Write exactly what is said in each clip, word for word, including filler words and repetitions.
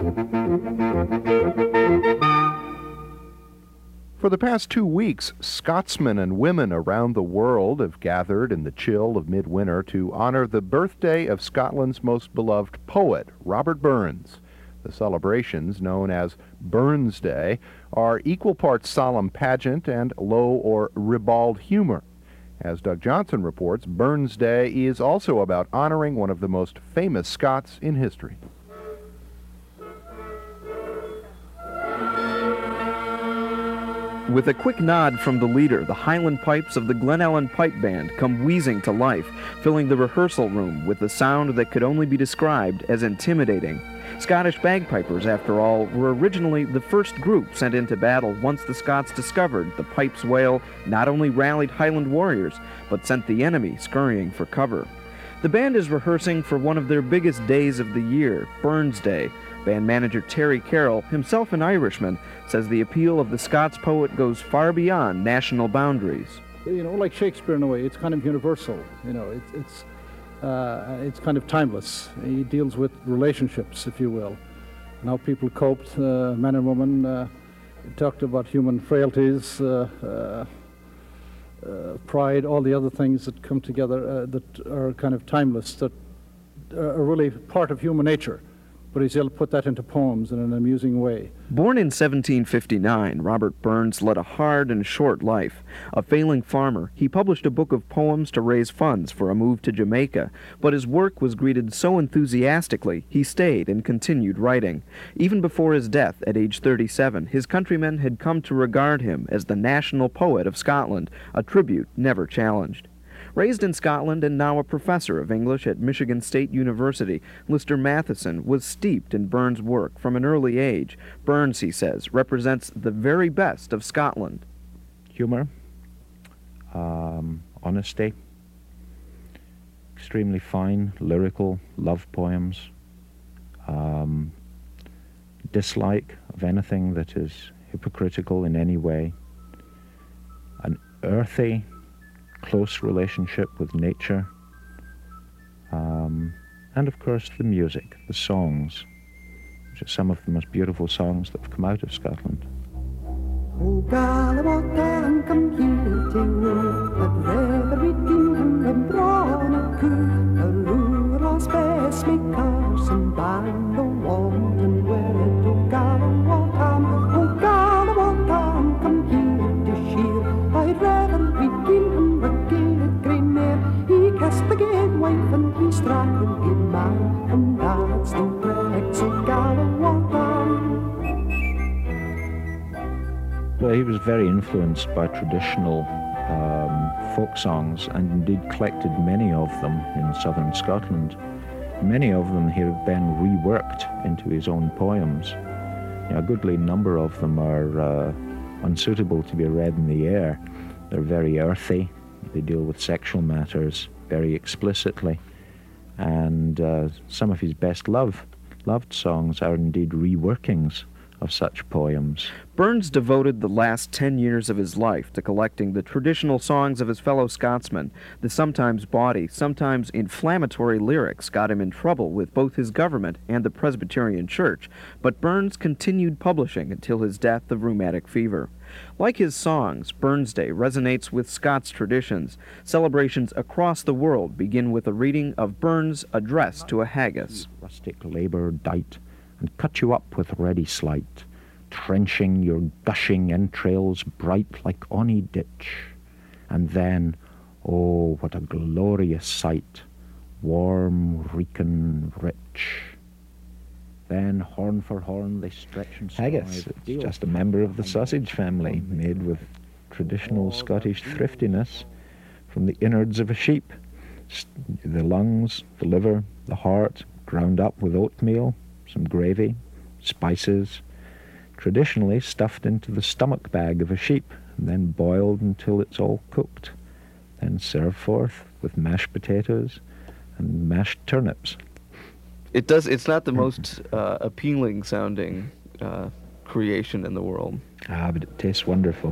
For the past two weeks, Scotsmen and women around the world have gathered in the chill of midwinter to honor the birthday of Scotland's most beloved poet, Robert Burns. The celebrations, known as Burns Day, are equal parts solemn pageant and low or ribald humor. As Doug Johnson reports, Burns Day is also about honoring one of the most famous Scots in history. With a quick nod from the leader, the Highland pipes of the Glenallen Pipe Band come wheezing to life, filling the rehearsal room with a sound that could only be described as intimidating. Scottish bagpipers, after all, were originally the first group sent into battle once the Scots discovered the pipe's wail not only rallied Highland warriors, but sent the enemy scurrying for cover. The band is rehearsing for one of their biggest days of the year, Burns Day. Band manager Terry Carroll, himself an Irishman, says the appeal of the Scots poet goes far beyond national boundaries. You know, like Shakespeare in a way, it's kind of universal. You know, it, it's uh, it's kind of timeless. He deals with relationships, if you will, and how people coped, uh, man and woman. Uh, he talked about human frailties, uh, uh, uh, pride, all the other things that come together uh, that are kind of timeless, that are really part of human nature. But he's able to put that into poems in an amusing way. Born in seventeen fifty-nine, Robert Burns led a hard and short life. A failing farmer, he published a book of poems to raise funds for a move to Jamaica, but his work was greeted so enthusiastically, he stayed and continued writing. Even before his death at age thirty-seven, his countrymen had come to regard him as the national poet of Scotland, a tribute never challenged. Raised in Scotland and now a professor of English at Michigan State University, Lister Matheson was steeped in Burns' work from an early age. Burns, he says, represents the very best of Scotland. Humor, um, honesty, extremely fine, lyrical, love poems, um, dislike of anything that is hypocritical in any way, an earthy, close relationship with nature, um, and of course the music, the songs, which are some of the most beautiful songs that have come out of Scotland. O Galawatan, come here to woo, but rather we him and brawn a coo, a lure us best me cars and band the wand and wear it. O Galawatan, O Galawatan, come here to shear, I'd rather we him but gain it green mare. He cast the gate wife and he struck the good man, and that's the breaks of Galawatan. Well, he was very influenced by traditional um, folk songs, and indeed collected many of them in southern Scotland. Many of them he had then reworked into his own poems. You know, a goodly number of them are uh, unsuitable to be read in the air. They're very earthy. They deal with sexual matters very explicitly. And uh, some of his best love, loved songs are indeed reworkings of such poems. Burns devoted the last ten years of his life to collecting the traditional songs of his fellow Scotsmen. The sometimes bawdy, sometimes inflammatory lyrics got him in trouble with both his government and the Presbyterian Church, but Burns continued publishing until his death of rheumatic fever. Like his songs, Burns Day resonates with Scots traditions. Celebrations across the world begin with a reading of Burns' address to a haggis. Rustic labour dight, and cut you up with ready sleight, trenching your gushing entrails bright like ony ditch. And then, oh, what a glorious sight, warm, reeking, rich. Then, horn for horn, they stretch and haggis, it's just a member of the sausage family, made with traditional Scottish thriftiness from the innards of a sheep. The lungs, the liver, the heart, ground up with oatmeal, some gravy, spices, traditionally stuffed into the stomach bag of a sheep, and then boiled until it's all cooked, then served forth with mashed potatoes and mashed turnips. It does. It's not the most uh, appealing sounding uh, creation in the world. Ah, but it tastes wonderful.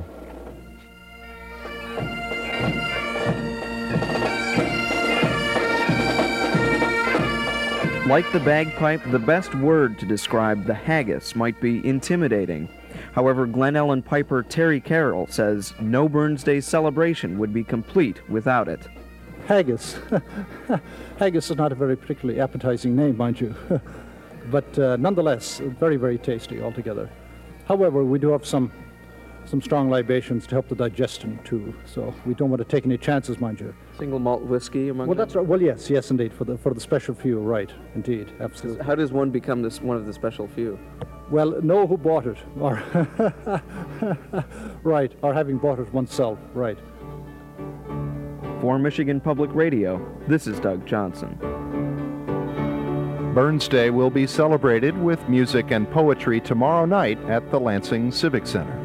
Like the bagpipe, the best word to describe the haggis might be intimidating. However, Glen Ellen piper Terry Carroll says no Burns Day celebration would be complete without it. Haggis. Haggis is not a very particularly appetizing name, mind you, but uh, nonetheless, very, very tasty altogether. However, we do have some some strong libations to help the digestion too, so we don't want to take any chances, mind you. Single malt whiskey among Well, them? that's right. Well, yes, yes, indeed, for the for the special few, right? Indeed, absolutely. How does one become this one of the special few? Well, know who bought it, or right, or having bought it oneself, right. For Michigan Public Radio, this is Doug Johnson. Burns Day will be celebrated with music and poetry tomorrow night at the Lansing Civic Center.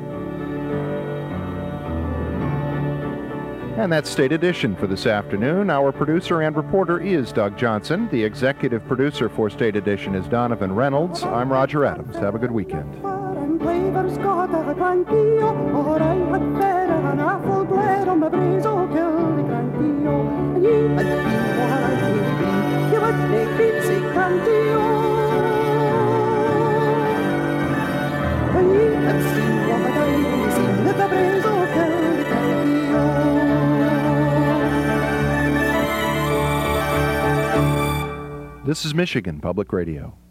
And that's State Edition for this afternoon. Our producer and reporter is Doug Johnson. The executive producer for State Edition is Donovan Reynolds. I'm Roger Adams. Have a good weekend. This is Michigan Public Radio.